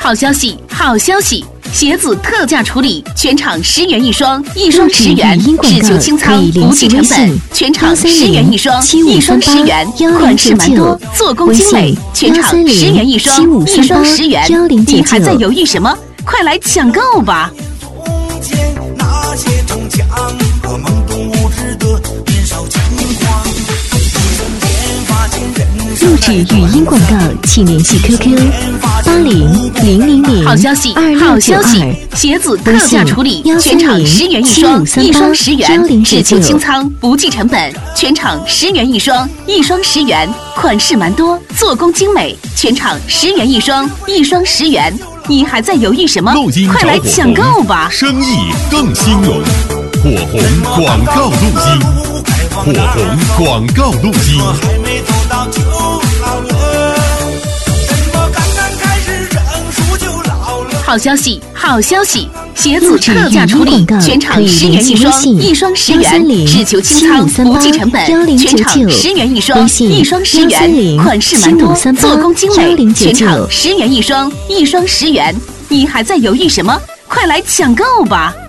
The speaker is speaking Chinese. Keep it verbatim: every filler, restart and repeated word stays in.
好消息，好消息！鞋子特价处理，全场十元一双，一双十元，只求清仓，不计成本，全场十元一双，一双十元，款式蛮多，做工精美，全场十元一双，一双十元，你还在犹豫什么？快来抢购吧！ 从前那些逞强和懵懂无知的年少轻狂， 录制语音广告，请联系 Q Q 八零零零零好消息，好消息！鞋子特价处理，全场十元一双，一双十元，只求清仓，不计成本，全场十元一双，一双十元，款式蛮多，做工精美，全场十元一双，一双十元，你还在犹豫什么？快来抢购吧！ 生意更兴隆，火红广告路径，火红广告路径。 还没走到就老了，怎么刚刚开始成熟就老了？ 好消息，好消息！鞋子特价处理，全场十元一双，一双十元，只求清仓，不计成本，全场十元一双，一双十元，款式蛮多，做工精美，全场十元一双，一双十元，你还在犹豫什么？快来抢购吧！